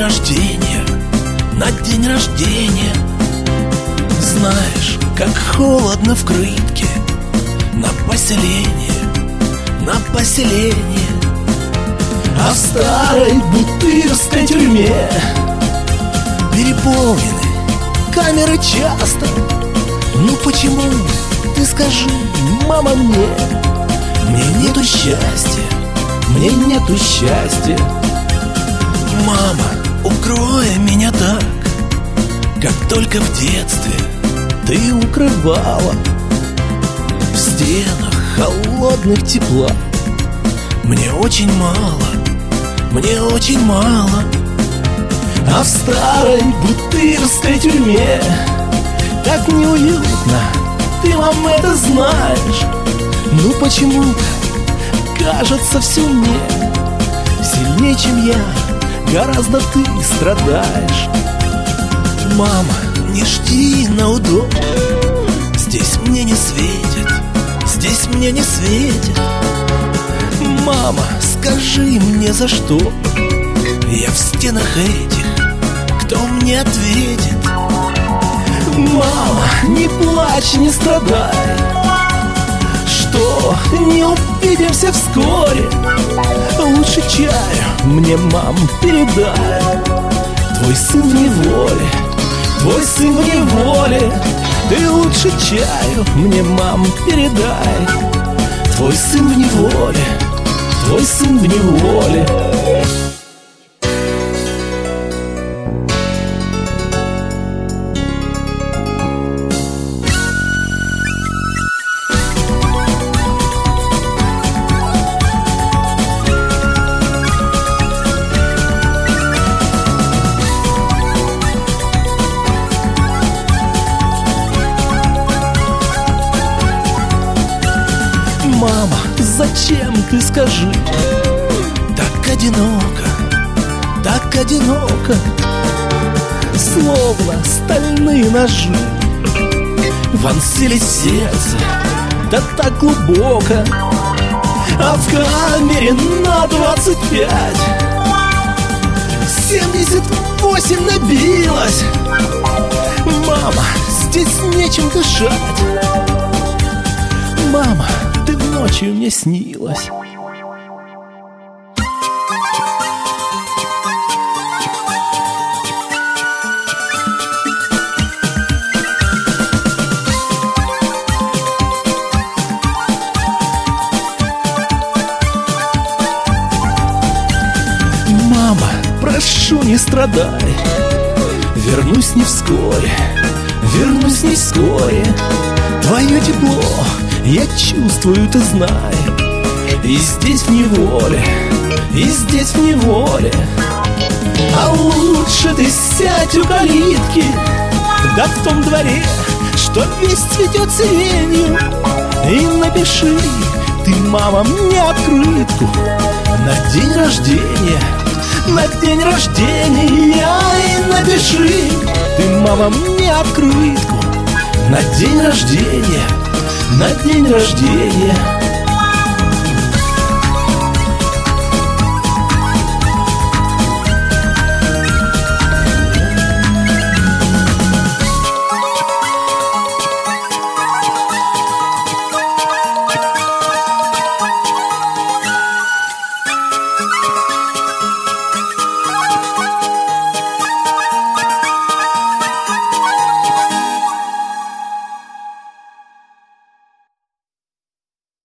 рождения, на день рождения. Знаешь, как холодно в Крытке, на поселение, на поселение. А в старой бутырской тюрьме переполнены камеры часто. Ну почему, ты скажи, мама, мне нету счастья, мне нету счастья. Мама, укрой меня так, как только в детстве ты укрывала. В стенах холодных тепла мне очень мало, мне очень мало. А в старой бутырской тюрьме так неуютно, ты, мам, это знаешь. Ну почему-то кажется все мне сильнее, чем я, гораздо ты страдаешь. Мама, не жди на удобно, здесь мне не светит, здесь мне не светит. Мама, скажи мне, за что я в стенах этих, кто мне ответит? Мама, не плачь, не страдай, что не увидимся вскоре. Лучше чаю мне, мам, передай. Твой сын в неволе, твой сын в неволе. Ты лучше чаю мне, мам, передай. Твой сын в неволе, твой сын в неволе. Мама, зачем, ты скажи, так одиноко, так одиноко. Словно стальные ножи вонзились в сердце, да так глубоко. А в камере на 25 78 набилось. Мама, здесь нечем дышать. Мама, ты ночью мне снилась. Мама, прошу, не страдай. Вернусь не вскоре, вернусь не вскоре. Твое тепло я чувствую, ты знай. И здесь в неволе, и здесь в неволе. А лучше ты сядь у калитки, да в том дворе, что весь цветет сиренью. И напиши ты, мама, мне открытку на день рождения, на день рождения. И напиши ты, мама, мне открытку на день рождения, на день рождения.